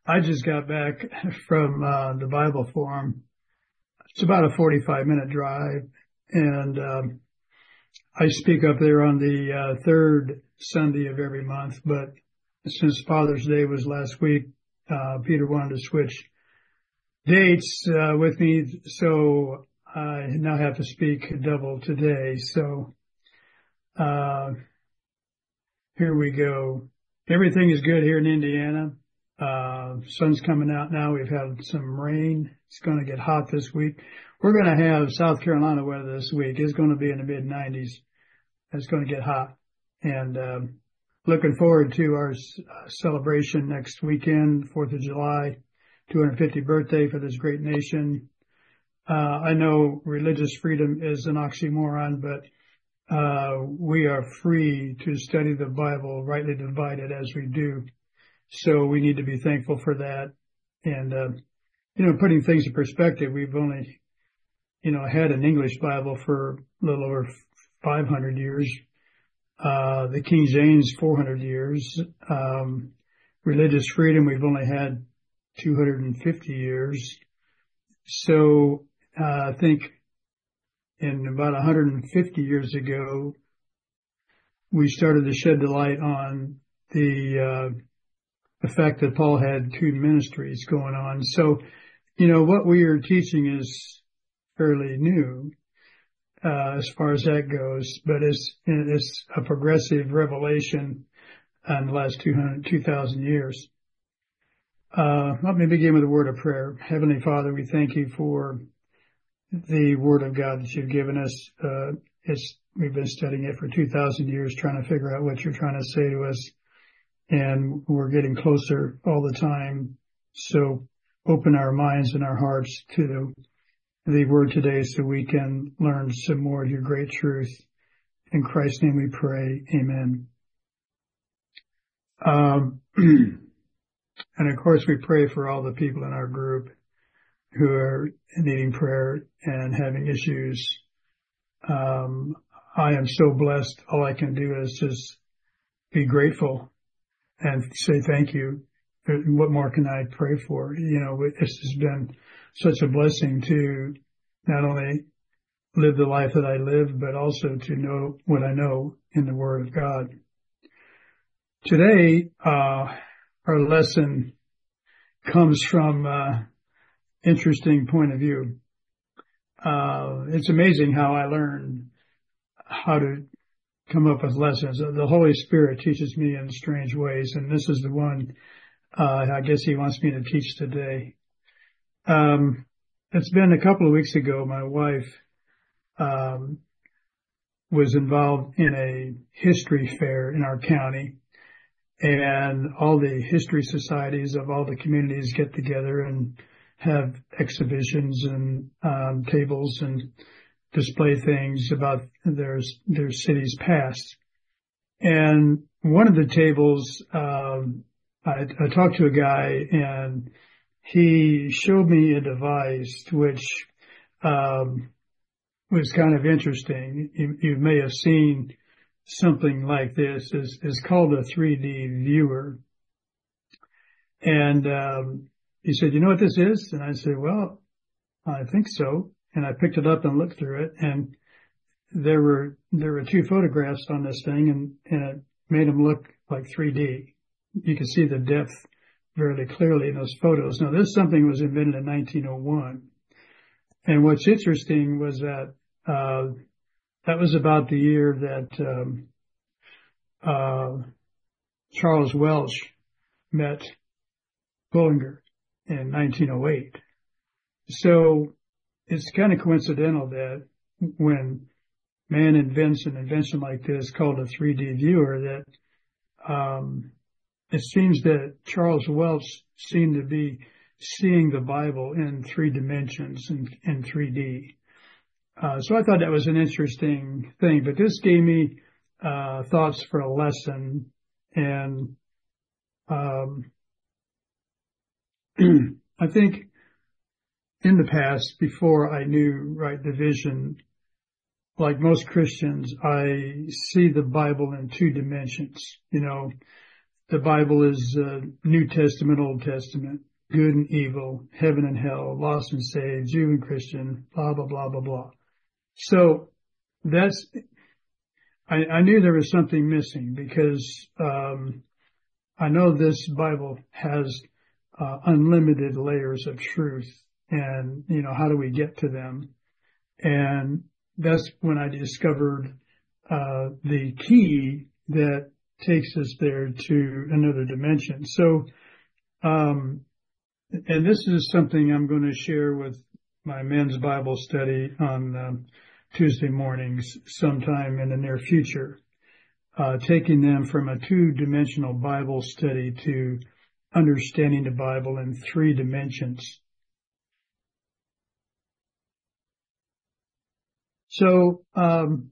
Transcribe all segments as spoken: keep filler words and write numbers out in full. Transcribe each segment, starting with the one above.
I just got back from uh, the Bible Forum. It's about a forty-five minute drive, and um, I speak up there on the uh, third Sunday of every month. But since Father's Day was last week, uh, Peter wanted to switch dates uh, with me, so I now have to speak double today. So uh, here we go. Everything is good here in Indiana. Uh, sun's coming out now. We've had some rain. It's going to get hot this week. We're going to have South Carolina weather this week. It's going to be in the mid nineties. It's going to get hot. And um, looking forward to our uh, celebration next weekend, fourth of July, two hundred fiftieth birthday for this great nation. Uh, I know religious freedom is an oxymoron, but uh, we are free to study the Bible, rightly divided as we do. So we need to be thankful for that. And, uh, you know, putting things in perspective, we've only, you know, had an English Bible for a little over five hundred years. Uh, the King James, four hundred years. Um, religious freedom, we've only had two hundred fifty years. So, uh, I think in about one hundred fifty years ago, we started to shed the light on the, uh, the fact that Paul had two ministries going on. So, you know, what we are teaching is fairly new, uh, as far as that goes, but it's, it's a progressive revelation in the last two hundred, two thousand years. Uh, let me begin with a word of prayer. Heavenly Father, we thank you for the word of God that you've given us. Uh, it's, we've been studying it for two thousand years, trying to figure out what you're trying to say to us. And we're getting closer all the time. So open our minds and our hearts to the, the word today so we can learn some more of your great truth. In Christ's name we pray. Amen. Um, and of course we pray for all the people in our group who are needing prayer and having issues. Um, I am so blessed. All I can do is just be grateful and say thank you. What more can I pray for? You know, this has been such a blessing to not only live the life that I live, but also to know what I know in the Word of God. Today, uh, our lesson comes from uh interesting point of view. Uh, it's amazing how I learn how to come up with lessons. The Holy Spirit teaches me in strange ways, and this is the one uh, I guess he wants me to teach today. Um, it's been a couple of weeks ago, my wife um, was involved in a history fair in our county, and all the history societies of all the communities get together and have exhibitions and um, tables and display things about their their city's past. And one of the tables, um, I, I talked to a guy, and he showed me a device which um, was kind of interesting. You, you may have seen something like this. It's, it's called a three D viewer. And um, he said, "You know what this is?" And I said, "Well, I think so." And I picked it up and looked through it, and there were there were two photographs on this thing, and, and it made them look like three D. You could see the depth very clearly in those photos. Now, this something was invented in nineteen oh one, and what's interesting was that uh, that was about the year that um, uh, Charles Welch met Bullinger in nineteen oh eight. So it's kind of coincidental that when man invents an invention like this called a three D viewer, that um, it seems that Charles Welch seemed to be seeing the Bible in three dimensions and in, in three D. Uh, so I thought that was an interesting thing, but this gave me uh, thoughts for a lesson. And um, I think in the past, before I knew right division, like most Christians, I see the Bible in two dimensions. You know, the Bible is uh, New Testament, Old Testament, good and evil, heaven and hell, lost and saved, Jew and Christian, blah, blah, blah, blah, blah. So that's, I, I knew there was something missing because um, I know this Bible has uh, unlimited layers of truth, and, you know, how do we get to them? And that's when I discovered uh, the key that takes us there to another dimension. So, um, and this is something I'm going to share with my men's Bible study on um, Tuesday mornings sometime in the near future, uh, taking them from a two-dimensional Bible study to understanding the Bible in three dimensions. So, um,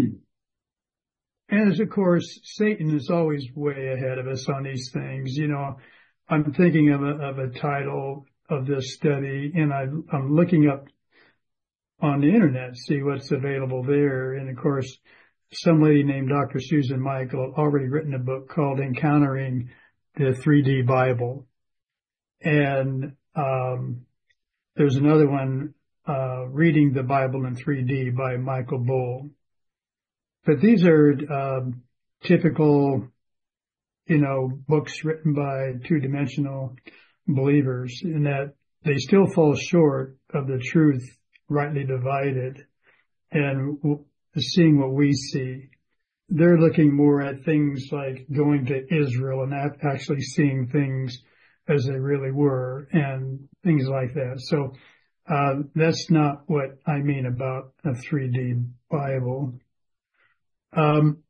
as of course, Satan is always way ahead of us on these things. You know, I'm thinking of a, of a title of this study, and I, I'm looking up on the internet, see what's available there. And of course, some lady named Doctor Susan Michael already written a book called Encountering the three D Bible. And, um, there's another one, uh, Reading the Bible in three D by Michael Bull. But these are, um, typical, you know, books written by two-dimensional believers, in that they still fall short of the truth rightly divided and w- seeing what we see. They're looking more at things like going to Israel and actually seeing things as they really were and things like that. So uh, that's not what I mean about a three D Bible. Um,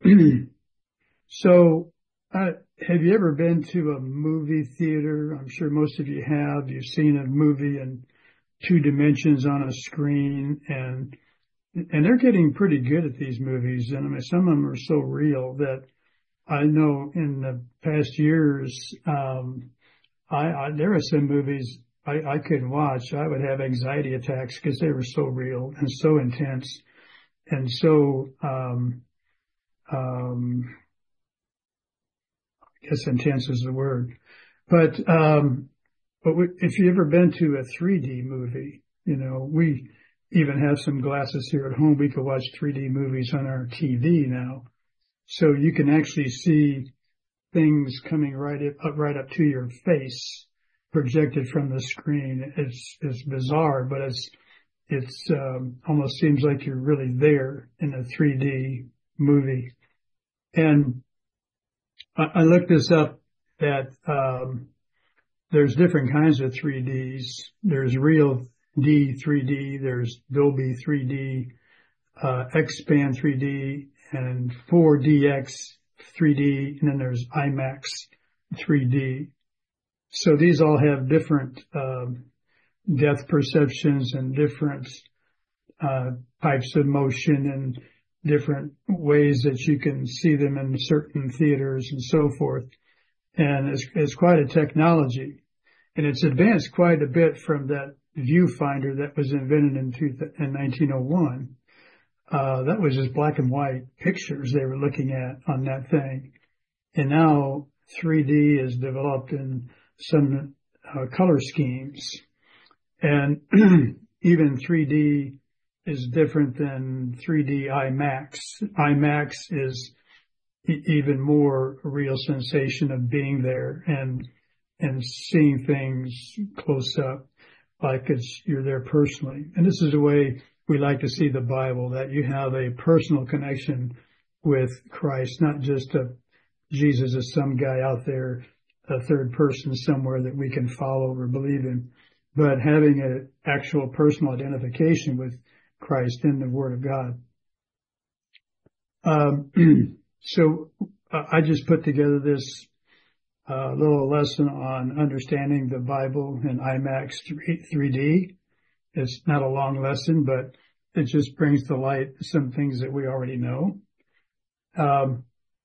so uh, have you ever been to a movie theater? I'm sure most of you have. You've seen a movie in two dimensions on a screen, and and they're getting pretty good at these movies. And I mean, some of them are so real that I know in the past years, um, I, I there are some movies I, I couldn't watch. I would have anxiety attacks because they were so real and so intense and so, um, um, I guess intense is the word. But, um, but we, if you've ever been to a three D movie, you know, we even have some glasses here at home. We could watch three D movies on our T V now. So you can actually see things coming right up, right up to your face, projected from the screen. It's, it's bizarre, but it's, it's, um, almost seems like you're really there in a three D movie. And I, I looked this up that, um, there's different kinds of three Ds. There's Real D three D, there's Dolby three D, uh, X-Band three D, and four D X three D, and then there's IMAX three D. So these all have different um, depth perceptions and different uh, types of motion and different ways that you can see them in certain theaters and so forth. And it's, it's quite a technology, and it's advanced quite a bit from that viewfinder that was invented in, two, in nineteen oh one. Uh, that was just black and white pictures they were looking at on that thing. And now three D is developed in some uh, color schemes. And even three D is different than three D IMAX. IMAX is e- even more real sensation of being there and and seeing things close up, like it's you're there personally. And this is the way we like to see the Bible, that you have a personal connection with Christ, not just a Jesus is some guy out there, a third person somewhere that we can follow or believe in, but having an actual personal identification with Christ in the Word of God. Um, so uh, I just put together this uh, little lesson on understanding the Bible in IMAX three D. It's not a long lesson, but it just brings to light some things that we already know. Um,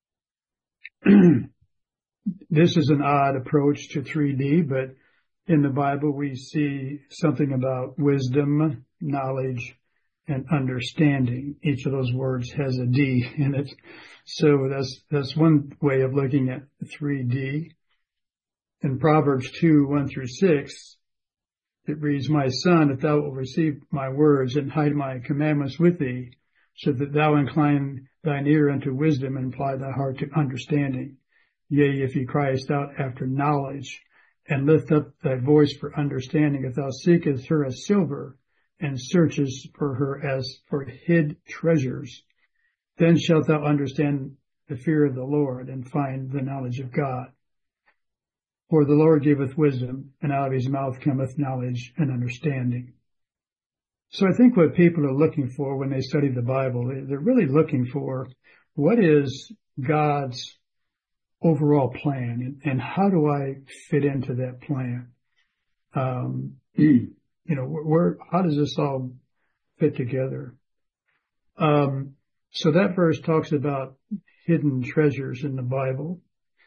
this is an odd approach to three D, but in the Bible we see something about wisdom, knowledge, and understanding. Each of those words has a D in it. So that's, that's one way of looking at three D. In Proverbs two, one through six, it reads, My son, if thou wilt receive my words and hide my commandments with thee, so that thou incline thine ear unto wisdom and apply thy heart to understanding. Yea, if he criest out after knowledge, and lift up thy voice for understanding, if thou seekest her as silver, and searchest for her as for hid treasures, then shalt thou understand the fear of the Lord, and find the knowledge of God. For the Lord giveth wisdom, and out of his mouth cometh knowledge and understanding. So I think what people are looking for when they study the Bible, they're really looking for what is God's overall plan, and, and how do I fit into that plan? Um, you know, where, how does this all fit together? Um, so that verse talks about hidden treasures in the Bible.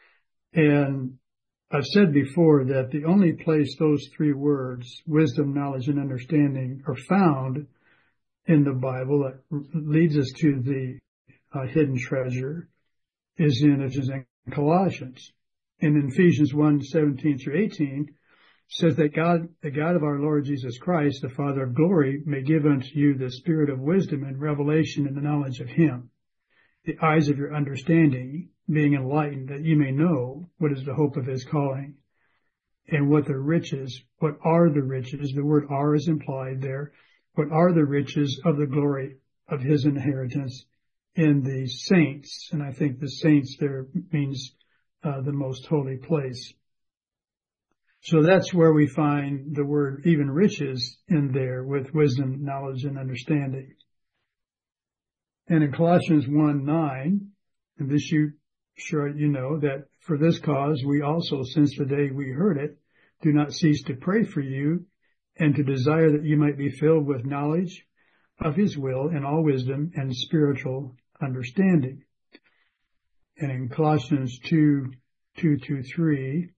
And I've said before that the only place those three words, wisdom, knowledge, and understanding, are found in the Bible that leads us to the uh, hidden treasure is in, is in Colossians. And in Ephesians one, seventeen through eighteen, says that God, the God of our Lord Jesus Christ, the Father of glory, may give unto you the spirit of wisdom and revelation in the knowledge of him, the eyes of your understanding being enlightened, that you may know what is the hope of his calling, and what the riches, what are the riches, the word are is implied there, what are the riches of the glory of his inheritance in the saints. And I think the saints there means uh, the most holy place. So that's where we find the word even riches in there, with wisdom, knowledge, and understanding. And in Colossians one nine, and this you sure you know, that for this cause we also, since the day we heard it, do not cease to pray for you, and to desire that you might be filled with knowledge of his will and all wisdom and spiritual understanding. And in Colossians two, two to three,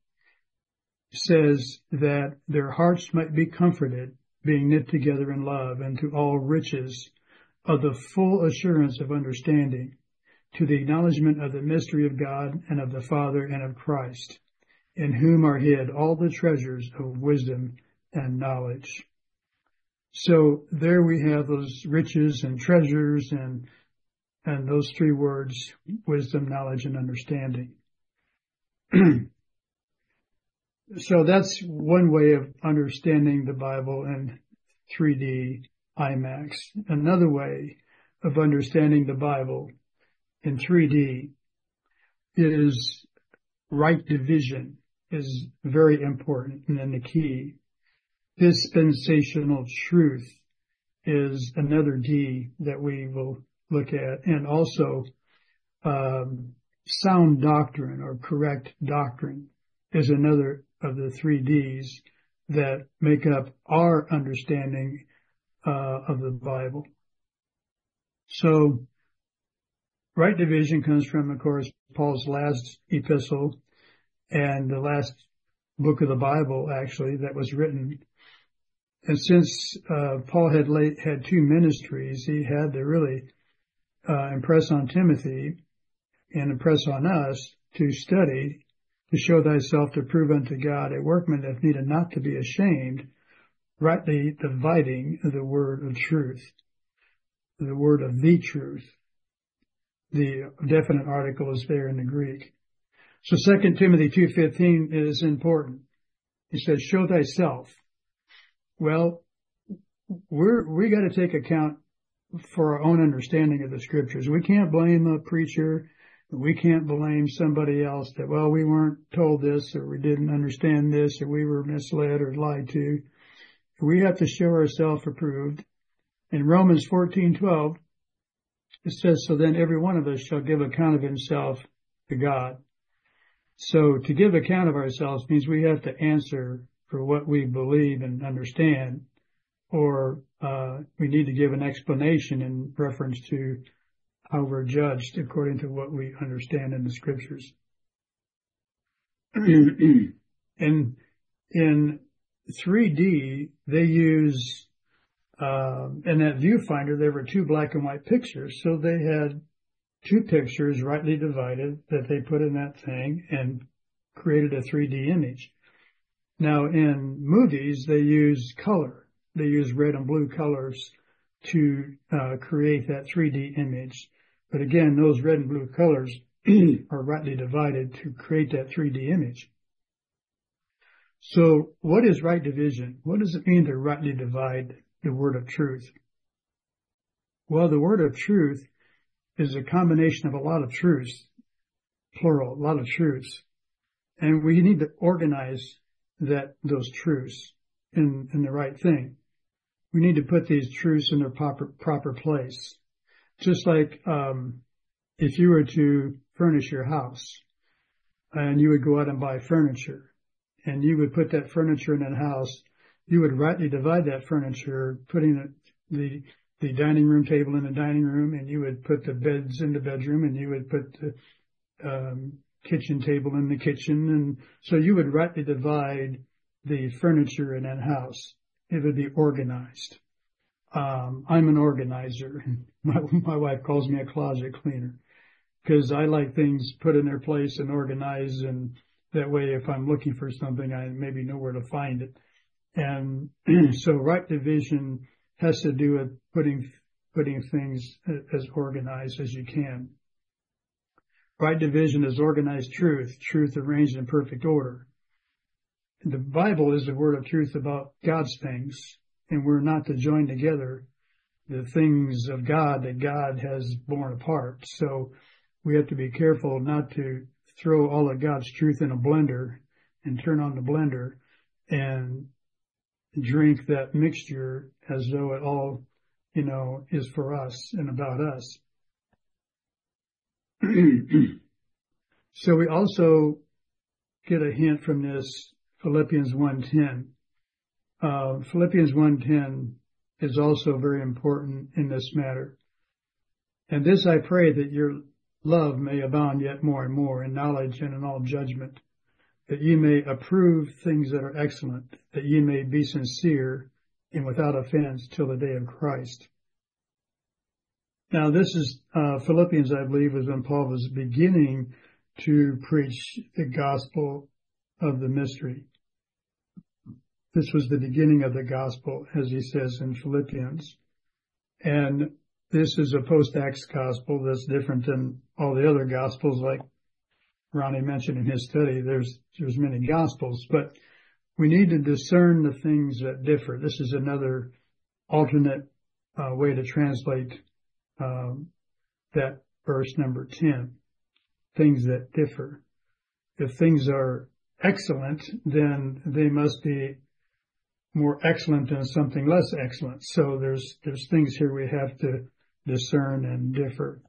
says that their hearts might be comforted, being knit together in love, and to all riches of the full assurance of understanding, to the acknowledgement of the mystery of God and of the Father and of Christ, in whom are hid all the treasures of wisdom and knowledge. So there we have those riches and treasures, and and those three words, wisdom, knowledge, and understanding. So that's one way of understanding the Bible in three D IMAX. Another way of understanding the Bible in three D is right division is very important, and then the key. Dispensational truth is another D that we will look at, and also um, sound doctrine or correct doctrine is another of the three Ds that make up our understanding uh, of the Bible. So right division comes from, of course, Paul's last epistle and the last book of the Bible, actually, that was written. And since uh, Paul had late, had two ministries, he had to really uh, impress on Timothy and impress on us to study, to show thyself to prove unto God a workman that needed not to be ashamed, rightly dividing the word of truth, the word of the truth. The definite article is there in the Greek. So Second Timothy two fifteen is important. He says, show thyself. Well, we're, we got to take account for our own understanding of the scriptures. We can't blame a preacher. We can't blame somebody else that, well, we weren't told this, or we didn't understand this, or we were misled or lied to. We have to show ourselves approved. In Romans fourteen twelve, it says, so then every one of us shall give account of himself to God. So to give account of ourselves means we have to answer for what we believe and understand, or uh, we need to give an explanation in reference to how we're judged according to what we understand in the scriptures. And in three D, they use, uh, in that viewfinder, there were two black and white pictures. So they had two pictures rightly divided that they put in that thing and created a three D image. Now, in movies, they use color. They use red and blue colors to uh, create that three D image. But again, those red and blue colors are rightly divided to create that three D image. So what is right division? What does it mean to rightly divide the word of truth? Well, the word of truth is a combination of a lot of truths, plural, a lot of truths. And we need to organize that, those truths in, in the right thing. We need to put these truths in their proper, proper place. Just like, um, if you were to furnish your house and you would go out and buy furniture and you would put that furniture in that house, you would rightly divide that furniture, putting the, the, the dining room table in the dining room, and you would put the beds in the bedroom, and you would put the, um, kitchen table in the kitchen. And so you would rightly divide the furniture in that house. It would be organized. Um, I'm an organizer. My, my wife calls me a closet cleaner because I like things put in their place and organized. And that way, if I'm looking for something, I maybe know where to find it. And so right division has to do with putting, putting things as organized as you can. Right division is organized truth, truth arranged in perfect order. The Bible is the word of truth about God's things, and we're not to join together the things of God that God has borne apart. So we have to be careful not to throw all of God's truth in a blender and turn on the blender and drink that mixture as though it all, you know, is for us and about us. So we also get a hint from this Philippians one ten. Uh, Philippians one ten is also very important in this matter. And this I pray, that your love may abound yet more and more in knowledge and in all judgment, that ye may approve things that are excellent, that ye may be sincere and without offense till the day of Christ. Now, this is uh, Philippians, I believe, was when Paul was beginning to preach the gospel of the mystery. This was the beginning of the gospel, as he says in Philippians. And this is a post-Acts gospel that's different than all the other gospels, like Ronnie mentioned in his study. There's, there's many gospels, but we need to discern the things that differ. This is another alternate uh, way to translate um, that verse number ten. Things that differ. If things are excellent, then they must be more excellent than something less excellent. So there's there's things here we have to discern and differ.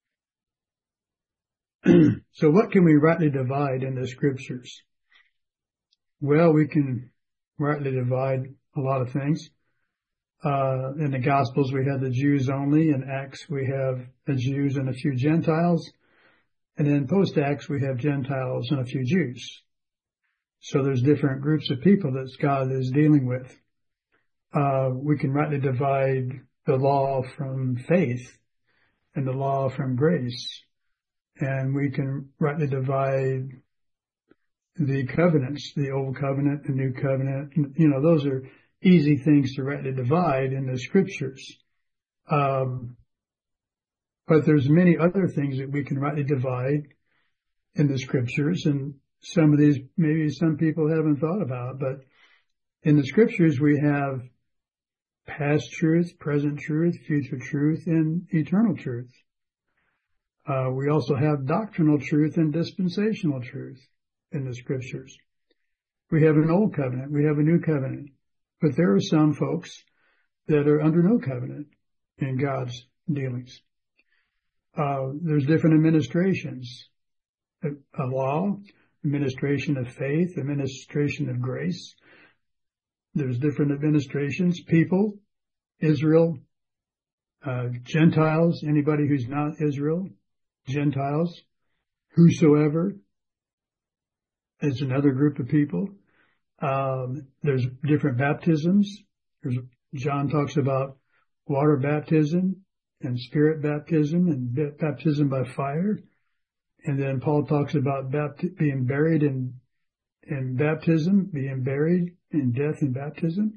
So what can we rightly divide in the scriptures? Well, we can rightly divide a lot of things. Uh, in the Gospels, we have the Jews only. In Acts, we have the Jews and a few Gentiles. And in post-Acts, we have Gentiles and a few Jews. So there's different groups of people that God is dealing with. Uh, we can rightly divide the law from faith and the law from grace. And we can rightly divide the covenants, the old covenant, the new covenant. You know, those are easy things to rightly divide in the scriptures. Um, but there's many other things that we can rightly divide in the scriptures, and some of these maybe some people haven't thought about, but in the scriptures we have past truth, present truth, future truth, and eternal truth. Uh, we also have doctrinal truth and dispensational truth in the scriptures. We have an old covenant, we have a new covenant, but there are some folks that are under no covenant in God's dealings. Uh, there's different administrations, a, a law, administration of faith, administration of grace. There's different administrations, people, Israel, uh, Gentiles, anybody who's not Israel, Gentiles, whosoever is another group of people. Um, there's different baptisms. There's, John talks about water baptism and spirit baptism and baptism by fire. And then Paul talks about bapt- being buried in, in baptism, being buried in death and baptism.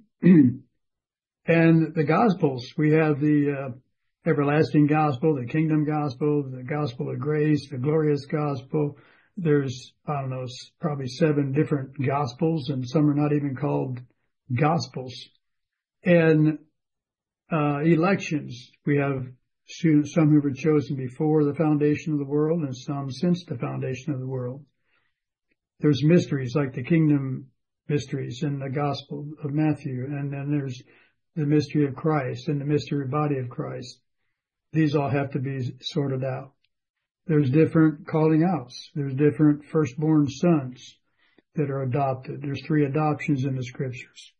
And the Gospels, we have the uh, everlasting gospel, the kingdom gospel, the gospel of grace, the glorious gospel. There's, I don't know, probably seven different gospels, and some are not even called gospels. And uh, elections, we have some who were chosen before the foundation of the world and some since the foundation of the world. There's mysteries like the kingdom mysteries in the Gospel of Matthew, and then there's the mystery of Christ and the mystery body of Christ. These all have to be sorted out. There's different calling outs. There's different firstborn sons that are adopted. There's three adoptions in the scriptures.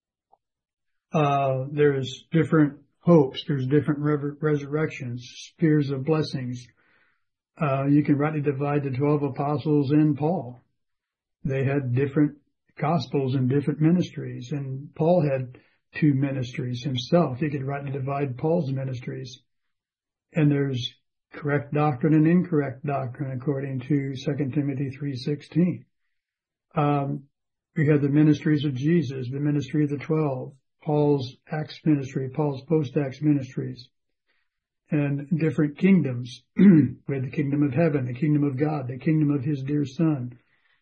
Uh, there's different hopes. There's different re- resurrections, spheres of blessings. Uh, you can rightly divide the twelve apostles in Paul. They had different gospels and different ministries, and Paul had two ministries himself. You could rightly divide Paul's ministries. And there's correct doctrine and incorrect doctrine according to Second Timothy three sixteen. Um, we had the ministries of Jesus, the ministry of the twelve, Paul's Acts ministry, Paul's post-Acts ministries, and different kingdoms. We had the kingdom of heaven, the kingdom of God, the kingdom of his dear son,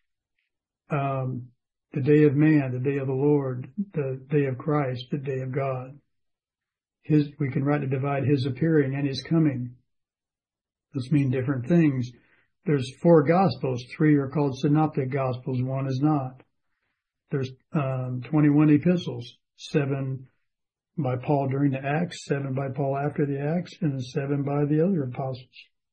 um, the day of man, the day of the Lord, the day of Christ, the day of God. His, we can rightly divide his appearing and his coming. Those mean different things. There's four gospels. Three are called synoptic gospels. One is not. There's um, twenty-one epistles. Seven by Paul during the Acts, seven by Paul after the Acts, and seven by the other apostles.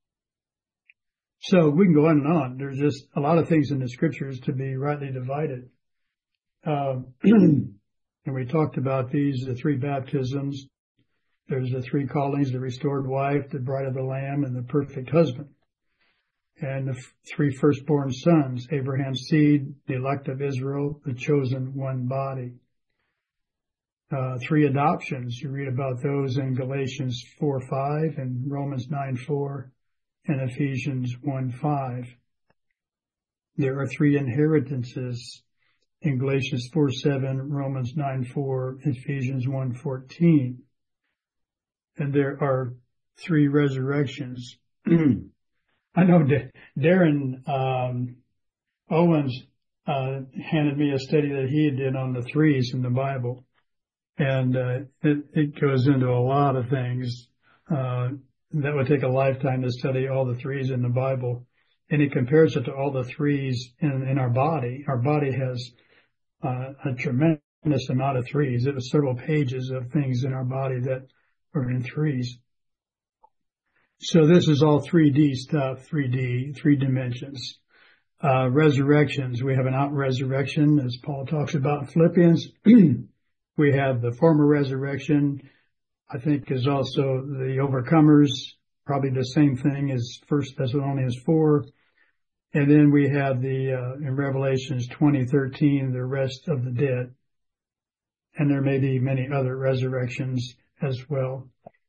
So we can go on and on. There's just a lot of things in the scriptures to be rightly divided. Uh, and we talked about these, the three baptisms. There's the three callings, the restored wife, the bride of the Lamb, and the perfect husband. And the f- three firstborn sons, Abraham's seed, the elect of Israel, the chosen one body. Uh, three adoptions, you read about those in Galatians four five and Romans nine four and Ephesians one five. There are three inheritances in Galatians four seven, Romans nine four, Ephesians one fourteen. And there are three resurrections. I know D- Darren um, Owens uh, handed me a study that he did on the threes in the Bible. And uh, it, it goes into a lot of things. Uh, that would take a lifetime to study all the threes in the Bible. And he compares it to all the threes in, in our body. Our body has uh, a tremendous amount of threes. It was several pages of things in our body that are in threes. So this is all three D stuff, three D, three dimensions. Uh, resurrections. We have an out resurrection, as Paul talks about in Philippians. We have the former resurrection, I think is also the overcomers, probably the same thing as First Thessalonians four. And then we have the, uh, in Revelations twenty thirteen, the rest of the dead. And there may be many other resurrections as well.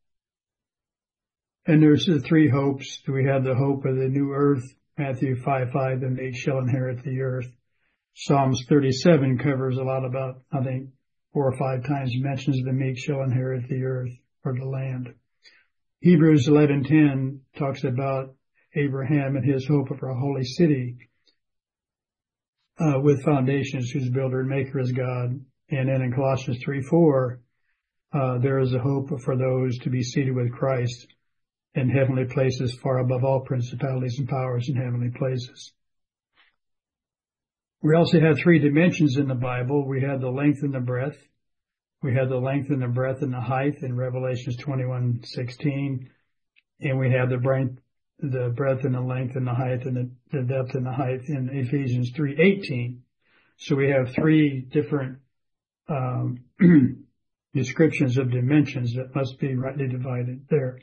And there's the three hopes. We have the hope of the new earth, Matthew five five, the meek shall inherit the earth. Psalms thirty-seven covers a lot about, I think, four or five times mentions the meek shall inherit the earth or the land. Hebrews eleven ten talks about Abraham and his hope of a holy city uh, with foundations whose builder and maker is God. And then in Colossians three four, uh, there is a hope for those to be seated with Christ in heavenly places far above all principalities and powers in heavenly places. We also had three dimensions in the Bible. We had the length and the breadth. We had the length and the breadth and the height in Revelations twenty-one sixteen. And we had the breadth, the breadth and the length and the height and the, the depth and the height in Ephesians three eighteen. So we have three different um, descriptions of dimensions that must be rightly divided there.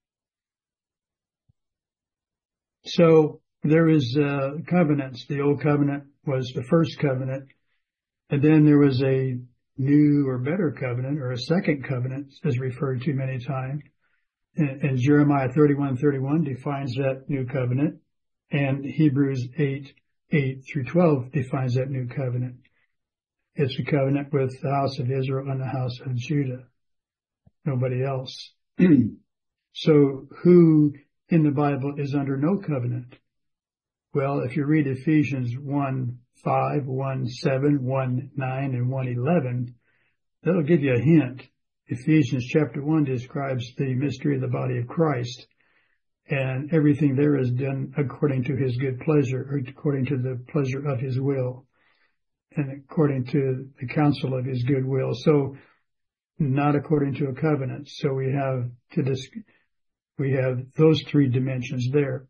So there is uh, covenants. The old covenant was the first covenant, and then there was a new or better covenant, or a second covenant, as referred to many times, And, and Jeremiah thirty-one thirty-one defines that new covenant, and Hebrews eight eight through twelve defines that new covenant. It's a covenant with the house of Israel and the house of Judah. Nobody else. So who in the Bible is under no covenant? Well, if you read Ephesians one five, one seven, one nine, and one eleven, that'll give you a hint. Ephesians chapter one describes the mystery of the body of Christ, and everything there is done according to his good pleasure, or according to the pleasure of his will, and according to the counsel of his good will. So not according to a covenant. So we have to dis- we have those three dimensions there.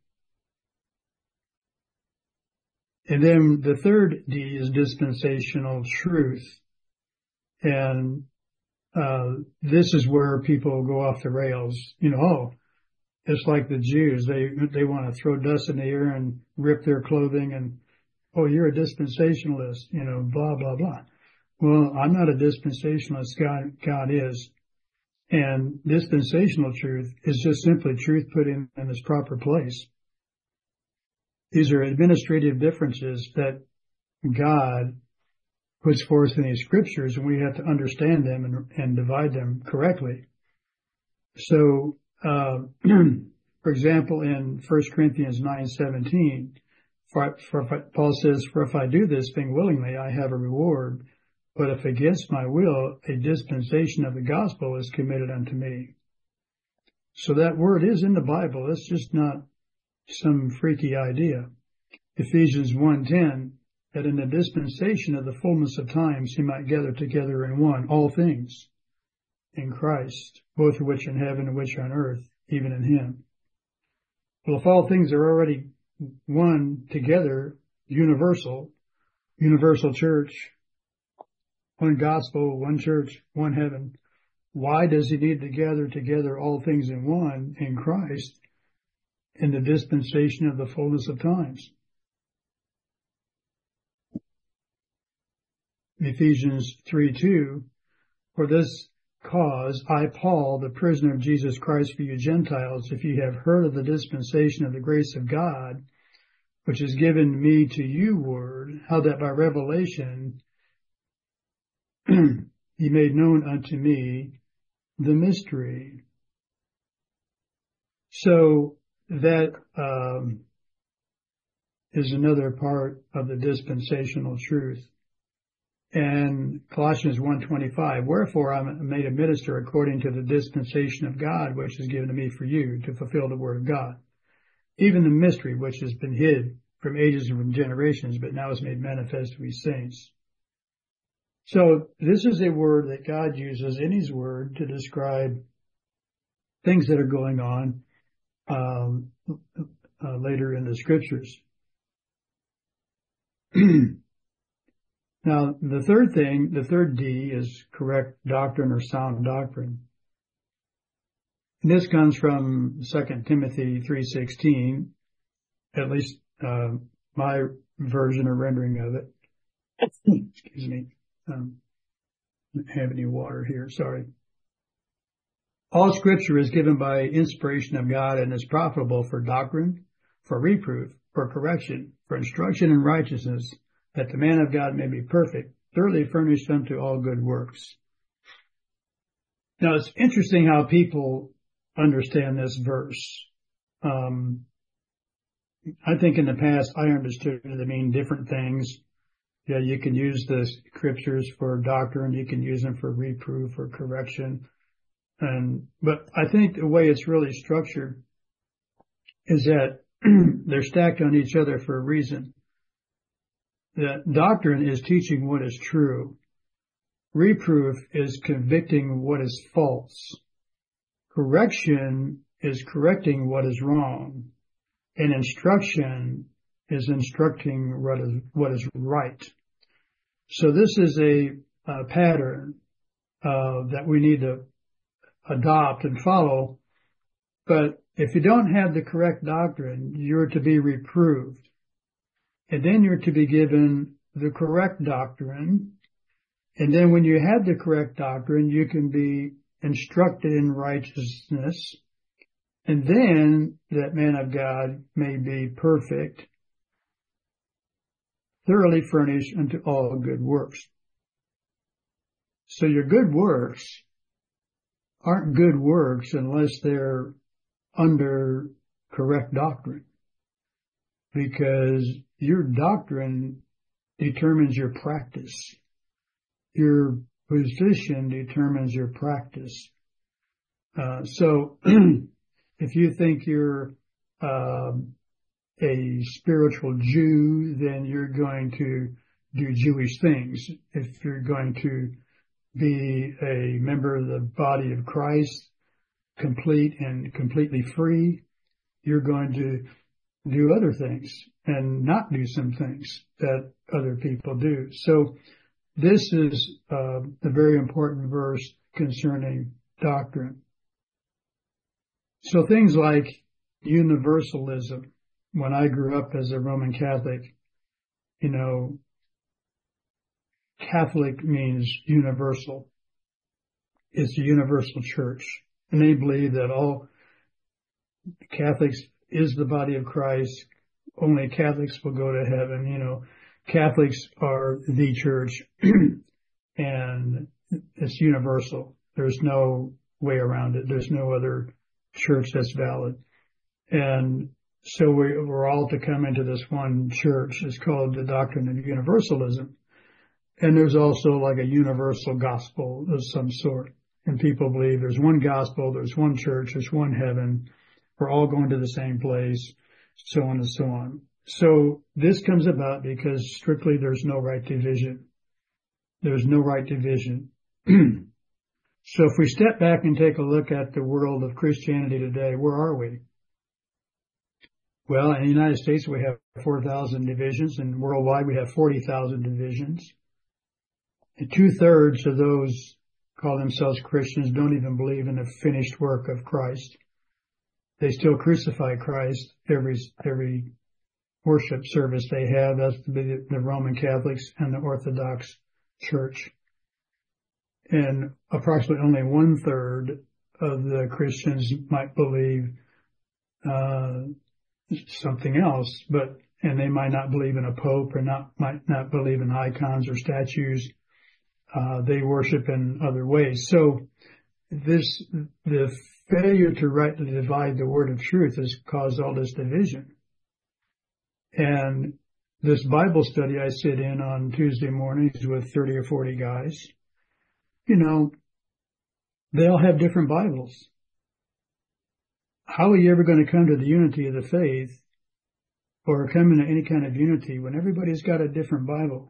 And then the third D is dispensational truth. And uh, this is where people go off the rails. You know, oh, it's like the Jews. They they want to throw dust in the air and rip their clothing and, oh, you're a dispensationalist, you know, blah, blah, blah. Well, I'm not a dispensationalist. God, God is. And dispensational truth is just simply truth put in, in its proper place. These are administrative differences that God puts forth in these scriptures, and we have to understand them and, and divide them correctly. So, uh, for example, in First Corinthians nine seventeen, for, for, Paul says, "For if I do this thing willingly, I have a reward. But if against my will, a dispensation of the gospel is committed unto me." So that word is in the Bible. It's just not some freaky idea. Ephesians one ten, that in the dispensation of the fullness of times he might gather together in one all things in Christ, both of which in heaven and which on earth, even in him. Well, if all things are already one together, universal, universal church, one gospel, one church, one heaven, why does he need to gather together all things in one in Christ in the dispensation of the fullness of times? Ephesians three two, for this cause I, Paul, the prisoner of Jesus Christ for you Gentiles, if you have heard of the dispensation of the grace of God, which is given me to you word, how that by revelation he made known unto me the mystery. So that um, is another part of the dispensational truth. And Colossians one twenty-five, wherefore I am made a minister according to the dispensation of God, which is given to me for you to fulfill the word of God, even the mystery which has been hid from ages and from generations, but now is made manifest to his saints. So this is a word that God uses in his word to describe things that are going on um, uh, later in the scriptures. Now, the third thing, the third D is correct doctrine or sound doctrine. And this comes from Second Timothy three sixteen, at least uh, my version or rendering of it. Excuse me. Um, I don't have any water here, sorry. All scripture is given by inspiration of God and is profitable for doctrine, for reproof, for correction, for instruction in righteousness, that the man of God may be perfect, thoroughly furnished unto all good works. Now, it's interesting how people understand this verse. Um, I think in the past I understood it to mean different things. Yeah, you can use the scriptures for doctrine, you can use them for reproof or correction. And, but I think the way it's really structured is that they're stacked on each other for a reason. That doctrine is teaching what is true. Reproof is convicting what is false. Correction is correcting what is wrong. And instruction is instructing what is, what is right. So this is a, a pattern uh, that we need to adopt and follow. But if you don't have the correct doctrine, you're to be reproved. And then you're to be given the correct doctrine. And then when you have the correct doctrine, you can be instructed in righteousness. And then that man of God may be perfect, thoroughly furnished unto all good works. So your good works aren't good works unless they're under correct doctrine, because your doctrine determines your practice. Your position determines your practice. Uh, so if you think you're um, a spiritual Jew, then you're going to do Jewish things. If you're going to be a member of the body of Christ, complete and completely free, you're going to do other things and not do some things that other people do. So this is uh, a very important verse concerning doctrine. So things like universalism. When I grew up as a Roman Catholic, you know, Catholic means universal. It's a universal church. And they believe that all Catholics is the body of Christ. Only Catholics will go to heaven. You know, Catholics are the church and it's universal. There's no way around it. There's no other church that's valid. And so we, we're all to come into this one church. It's called the doctrine of universalism. And there's also like a universal gospel of some sort. And people believe there's one gospel, there's one church, there's one heaven. We're all going to the same place, so on and so on. So this comes about because strictly there's no right division. There's no right division. So if we step back and take a look at the world of Christianity today, where are we? Well, in the United States, we have four thousand divisions, and worldwide we have forty thousand divisions. And two-thirds of those call themselves Christians don't even believe in the finished work of Christ. They still crucify Christ every every worship service they have. That's the, the Roman Catholics and the Orthodox Church. And approximately only one-third of the Christians might believe uh, something else, but and they might not believe in a pope or not might not believe in icons or statues. Uh, they worship in other ways. So this the failure to rightly divide the word of truth has caused all this division. And this Bible study I sit in on Tuesday mornings with thirty or forty guys, you know, they all have different Bibles. How are you ever going to come to the unity of the faith or come into any kind of unity when everybody's got a different Bible?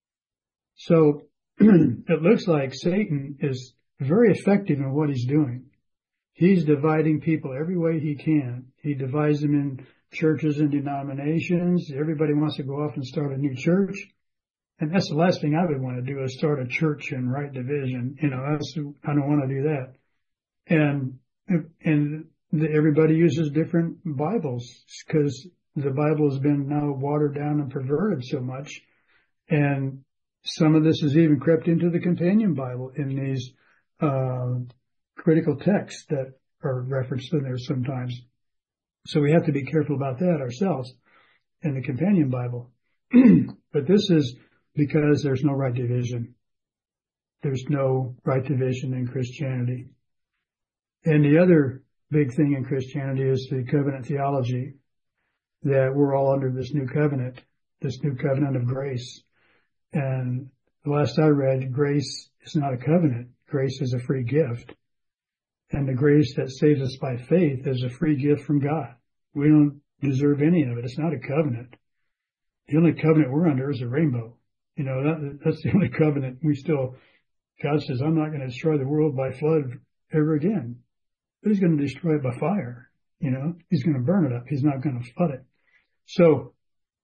So it looks like Satan is very effective in what he's doing. He's dividing people every way he can. He divides them in churches and denominations. Everybody wants to go off and start a new church. And that's the last thing I would want to do is start a church in right division. You know, that's, I don't want to do that. And, and the, everybody uses different Bibles because the Bible has been now watered down and perverted so much. And some of this has even crept into the companion Bible in these, uh, critical texts that are referenced in there sometimes. So we have to be careful about that ourselves in the companion Bible. But this is because there's no right division. There's no right division in Christianity. And the other big thing in Christianity is the covenant theology, that we're all under this new covenant, this new covenant of grace. And the last I read, grace is not a covenant. Grace is a free gift. And the grace that saves us by faith is a free gift from God. We don't deserve any of it. It's not a covenant. The only covenant we're under is a rainbow. You know, that, that's the only covenant we still, God says, I'm not going to destroy the world by flood ever again. But he's going to destroy it by fire. You know, he's going to burn it up. He's not going to flood it. So,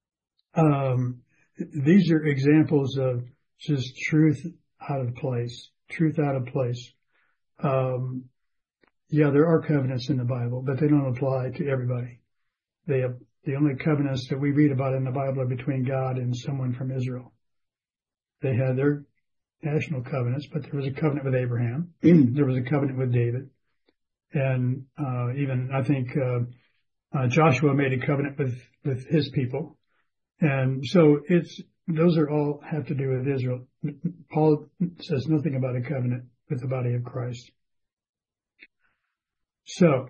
um, these are examples of just truth out of place, truth out of place. Um, yeah, there are covenants in the Bible, but they don't apply to everybody. They have, the only covenants that we read about in the Bible are between God and someone from Israel. They had their national covenants, but there was a covenant with Abraham. There was a covenant with David. And uh, even I think uh, uh, Joshua made a covenant with, with his people. And so it's those are all have to do with Israel. Paul says nothing about a covenant with the body of Christ. So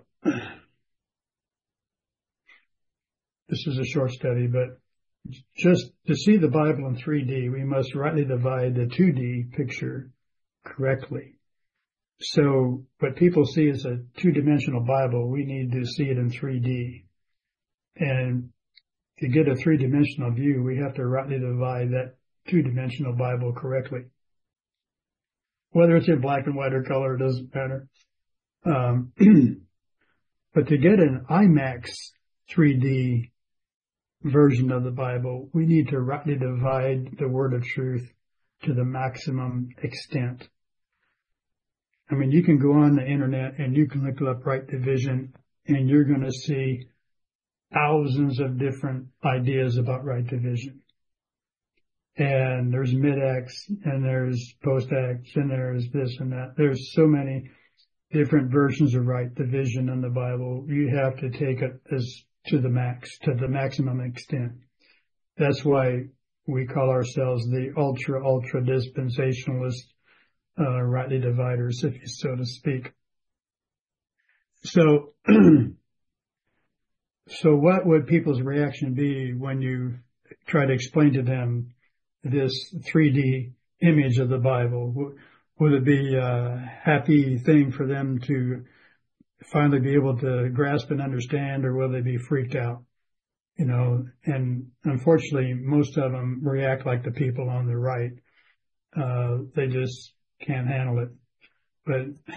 this is a short study, but just to see the Bible in three D, we must rightly divide the two D picture correctly. So what people see as a two-dimensional Bible, we need to see it in three D. And to get a three-dimensional view, we have to rightly divide that two-dimensional Bible correctly. Whether it's in black and white or color, it doesn't matter. Um, but to get an IMAX three D version of the Bible, we need to rightly divide the word of truth to the maximum extent. I mean, you can go on the internet and you can look up right division and you're going to see thousands of different ideas about right division. And there's mid-X and there's post-X and there's this and that. There's so many different versions of right division in the Bible. You have to take it as to the max, to the maximum extent. That's why we call ourselves the ultra, ultra dispensationalist, uh, rightly dividers, if you so to speak. So, so what would people's reaction be when you try to explain to them this three D image of the Bible? Would it be a happy thing for them to finally be able to grasp and understand, or will they be freaked out? You know, and unfortunately, most of them react like the people on the right. Uh, they just can't handle it. But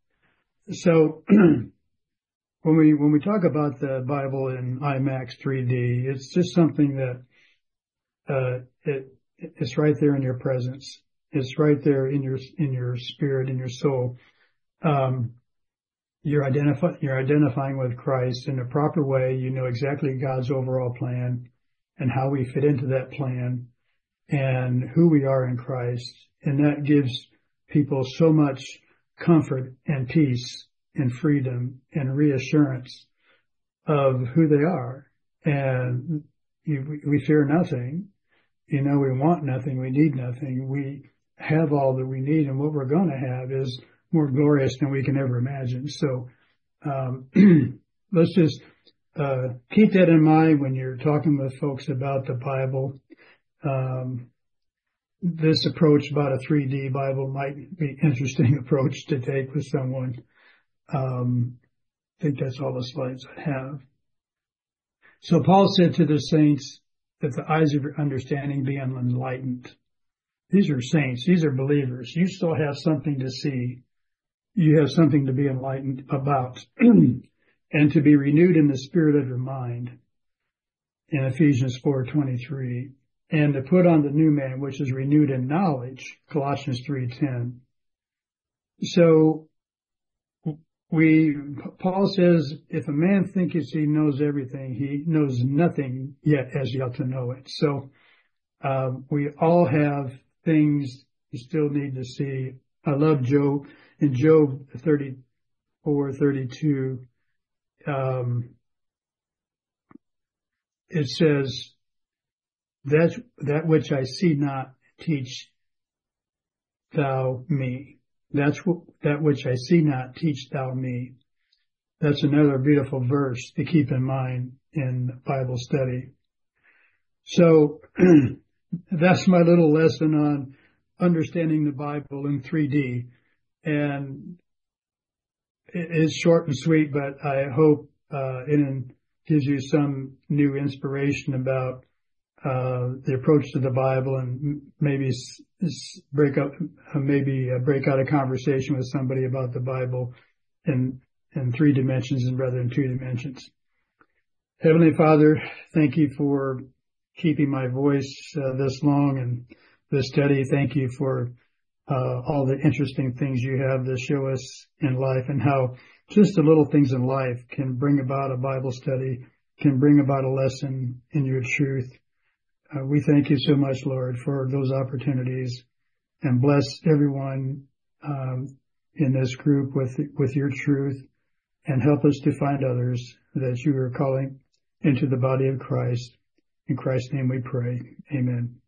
so when we when we talk about the Bible in IMAX three D, it's just something that uh, it it's right there in your presence. It's right there in your in your spirit, in your soul. Um, you're identify you're identifying with Christ in a proper way. You know exactly God's overall plan and how we fit into that plan and who we are in Christ, and that gives people so much comfort and peace and freedom and reassurance of who they are. And you, we fear nothing. You know, we want nothing. We need nothing. We have all that we need, and what we're going to have is more glorious than we can ever imagine. So um, let's just uh, keep that in mind when you're talking with folks about the Bible. Um, this approach about a three D Bible might be an interesting approach to take with someone. Um, I think that's all the slides I have. So Paul said to the saints that the eyes of your understanding be enlightened. These are saints. These are believers. You still have something to see. You have something to be enlightened about and to be renewed in the spirit of your mind in Ephesians four twenty-three, and to put on the new man, which is renewed in knowledge, Colossians three ten. So we, Paul says, if a man thinketh he knows everything, he knows nothing yet as yet to know it. So uh, we all have things you still need to see. I love Job. In Job thirty-four thirty-two, um, it says, that, that which I see not, teach thou me. That's what, that which I see not, teach thou me. That's another beautiful verse to keep in mind in Bible study. So that's my little lesson on understanding the Bible in three D. And it is short and sweet, but I hope uh, it gives you some new inspiration about uh, the approach to the Bible, and maybe s- s- break up, uh, maybe uh, break out a conversation with somebody about the Bible in in three dimensions and rather than two dimensions. Heavenly Father, thank you for keeping my voice uh, this long and this study. Thank you for uh, all the interesting things you have to show us in life, and how just the little things in life can bring about a Bible study, can bring about a lesson in your truth. Uh, we thank you so much, Lord, for those opportunities, and bless everyone um, in this group with with your truth. and help us to find others that you are calling into the body of Christ. In Christ's name we pray. Amen.